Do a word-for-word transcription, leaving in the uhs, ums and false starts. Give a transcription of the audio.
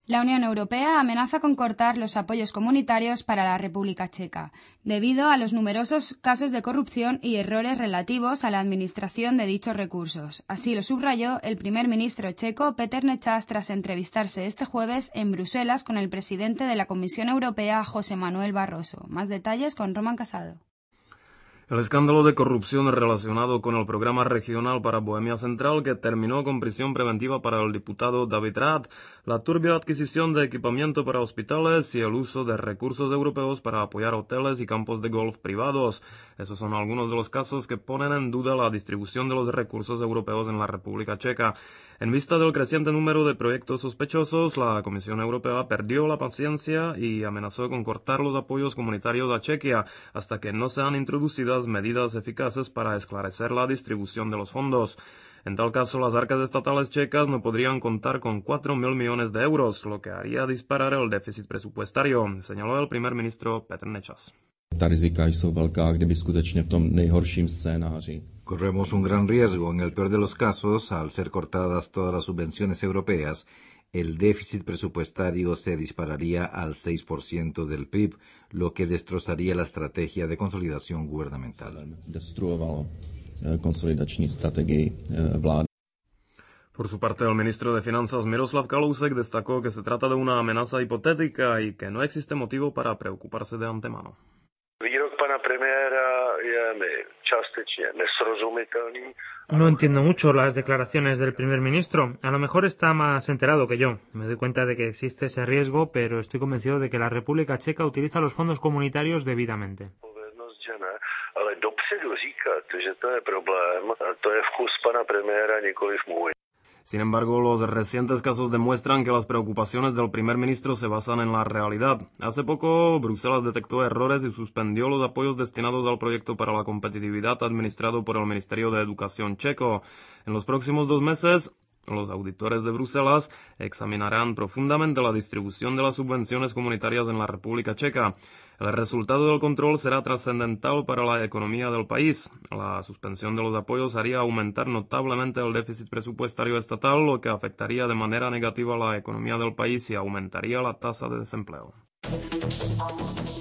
La Unión Europea amenaza con cortar los apoyos comunitarios para la República Checa, debido a los numerosos casos de corrupción y errores relativos a la administración de dichos recursos. Así lo subrayó el primer ministro checo Petr Nečas tras entrevistarse este jueves en Bruselas con el presidente de la Comisión Europea, José Manuel Barroso. Más detalles con Roman Casado. El escándalo de corrupción relacionado con el programa regional para Bohemia Central, que terminó con prisión preventiva para el diputado David Rath, la turbia adquisición de equipamiento para hospitales y el uso de recursos europeos para apoyar hoteles y campos de golf privados. Esos son algunos de los casos que ponen en duda la distribución de los recursos europeos en la República Checa. En vista del creciente número de proyectos sospechosos, la Comisión Europea perdió la paciencia y amenazó con cortar los apoyos comunitarios a Chequia hasta que no sean introducidas medidas eficaces para esclarecer la distribución de los fondos. En tal caso, las arcas estatales checas no podrían contar con cuatro mil millones de euros, lo que haría disparar el déficit presupuestario, señaló el primer ministro Petr Nečas. Ta rizika jsou velká, kdyby skutečně v tom nejhorším scénáři. Corremos un gran riesgo. En el peor de los casos, al ser cortadas todas las subvenciones europeas, el déficit presupuestario se dispararía al seis por ciento del P I B, lo que destrozaría la estrategia de consolidación gubernamental. Destruovalo konsolidační strategii vlády. Por su parte, el ministro de Finanzas Miroslav Kalousek destacó que se trata de una amenaza hipotética y que no existe motivo para preocuparse de antemano. Výrok pana premiéra je mi částečně nesrozumitelný. No entiendo mucho las declaraciones del primer ministro. A lo mejor está más enterado que yo. Me doy cuenta de que existe ese riesgo, pero estoy convencido de que la República Checa utiliza los fondos comunitarios debidamente. Ale dopředu říkat, že to je problém, to je vkus pana premiéra, nikoliv můj. Sin embargo, los recientes casos demuestran que las preocupaciones del primer ministro se basan en la realidad. Hace poco, Bruselas detectó errores y suspendió los apoyos destinados al proyecto para la competitividad administrado por el Ministerio de Educación checo. En los próximos dos meses, los auditores de Bruselas examinarán profundamente la distribución de las subvenciones comunitarias en la República Checa. El resultado del control será trascendental para la economía del país. La suspensión de los apoyos haría aumentar notablemente el déficit presupuestario estatal, lo que afectaría de manera negativa a la economía del país y aumentaría la tasa de desempleo.